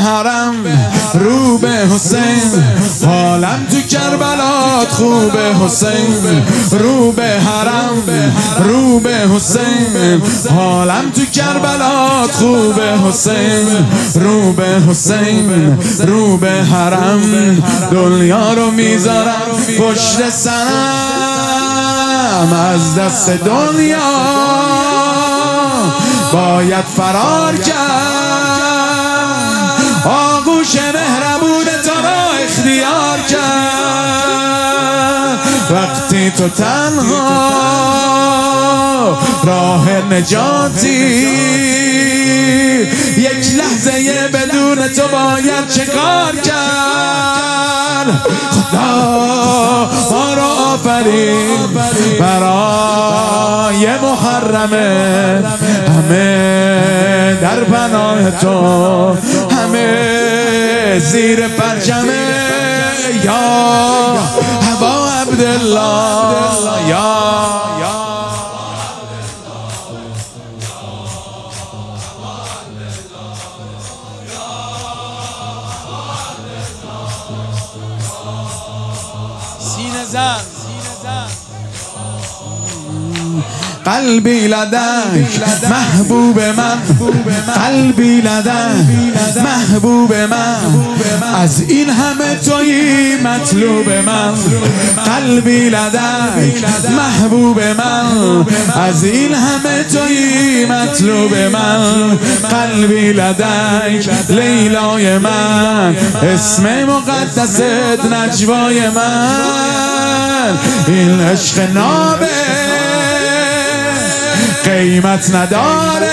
حرم رو به حسین، حالم تو کربلات خوبه حسین، رو به حرم رو به حسین، حالم تو کربلات خوبه حسین، رو به حسین رو به حرم، دنیا رو میذارم پشت سرم، از دست دنیا باید فرار کرد، آغوش مهربون تو را اختیار کرد، وقتی تو تنها راه نجاتی، یک لحظه بدون تو باید چه کار کرد، خدا ما را آفرید برای محرمه، همه در پناه تو، همه زیر پرچمه، یا ابا عبدالله، یا سینه زن قلبی لدک محبوب من، قلبی لدک محبوب من، از این همه تویی مطلوب من، قلبی لدک محبوب من، از این همه تویی مطلوب من، قلبی لدک لیلای من، اسم مقدست نجوای من، این عشق نابه قیمت نداره،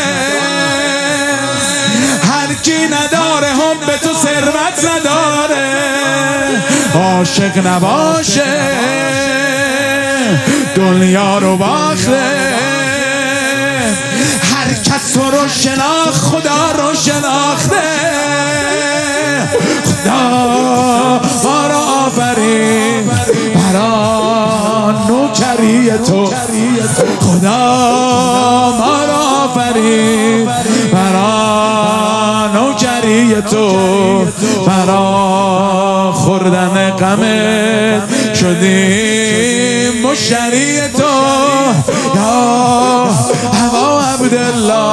هر کی نداره هم به تو ثروت نداره، عاشق نباشه دنیا رو باخته، هر کس تو رو شناخت خدا رو شناخته، خدا ما را آفرید برای نوکری تو، خدا ما را آفرید برای نوکری تو، برای خوردن غمت شدیم مشتری تو، یا ابا عبدالله.